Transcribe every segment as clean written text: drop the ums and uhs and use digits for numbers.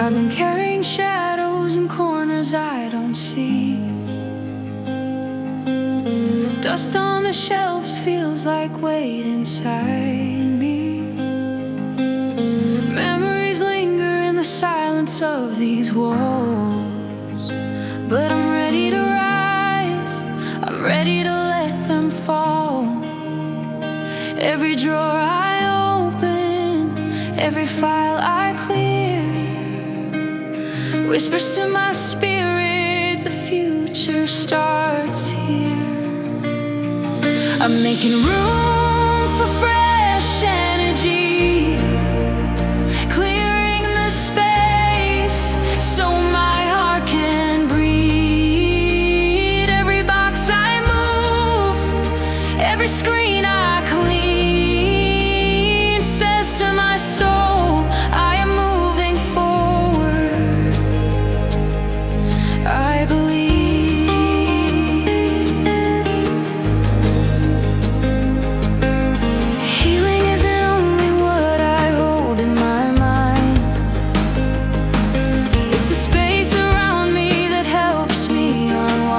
I've been carrying shadows in corners I don't see. Dust on the shelves feels like weight inside me. Memories linger in the silence of these walls, but I'm ready to rise, I'm ready to let them fall. Every drawer I open, every file I clear, whispers to my spirit, the future starts here. I'm making room for fresh energy, clearing the space so my heart can breathe. Every box I move, every screen I clean says to my soul, I am moving forward. I believe. Healing isn't only what I hold in my mind, it's the space around me that helps me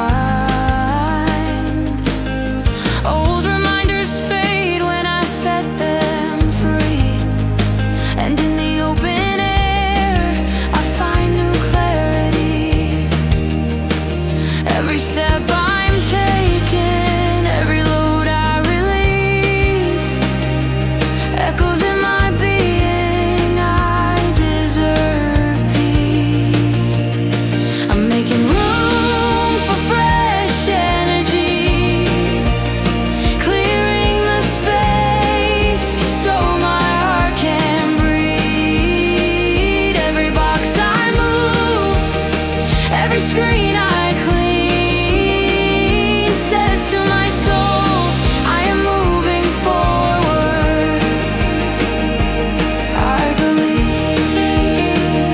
unwind. Old reminders fade when I set them free, and in the open air I find new clarity. Every step I'm taking, every load I release, echoes in my being. I deserve peace. I'm making room for fresh energy, clearing the space so my heart can breathe. Every box I move, every screen I clean says to my soul, I am moving forward. I believe.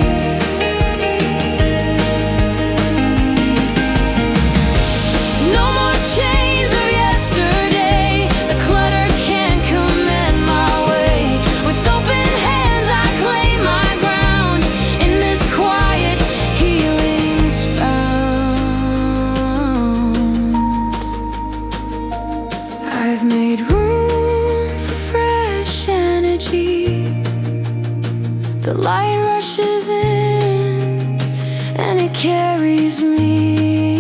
No more chains of yesterday, the clutter can't command my way. With open hands I claim my ground, in this quiet healing's found. I've made room for fresh energy. The light rushes in and it carries me.